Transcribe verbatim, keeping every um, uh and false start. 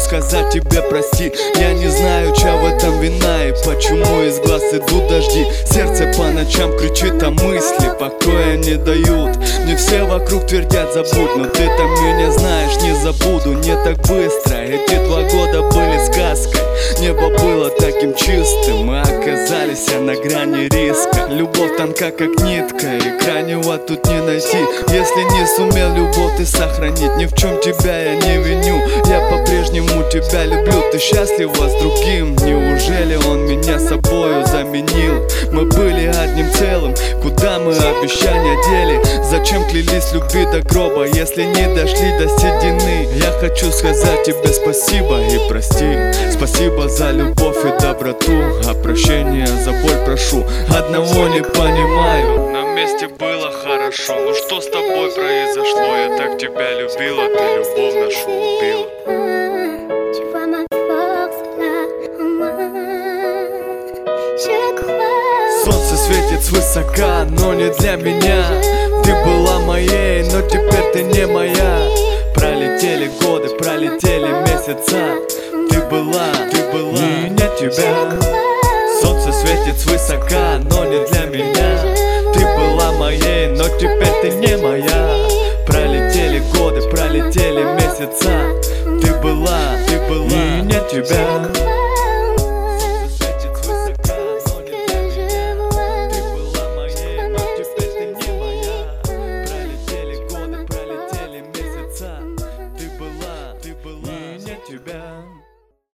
сказать тебе прости. Я не знаю, чья в этом вина и почему из глаз идут дожди. Сердце по ночам кричит, а мысли покоя не дают. Мне все вокруг твердят забудь, но ты там меня знаешь, не забуду. Не так быстро, эти два года были сказкой. Небо было таким чистым, мы оказались на грани риска. Любовь тонка как нитка, и крайнего тут не найти. Если не сумел любовь ты сохранить, ни в чем тебя я не виню. Я по-прежнему тебя люблю, ты счастлива с другим. Неужели он меня собою заменил? Мы были одним целым, куда мы обещания дели? Зачем клялись любви до гроба, если не дошли до седины? Я хочу сказать тебе спасибо и прости. Спасибо за любовь и доброту, а прощения за боль прошу. Одного не понимаю, на месте было хорошо. Ну что с тобой произошло? Я так тебя любила, ты любовь нашу убила. Солнце светит свысока, но не для меня. Ты была моей, но теперь ты не моя. Пролетели годы, пролетели месяца. Ты была, ты была, и нет тебя. Солнце светит свысока, но не для меня. Ты была моей, но теперь ты не моя. Пролетели годы, пролетели месяца. Ты была, ты была, и нет тебя.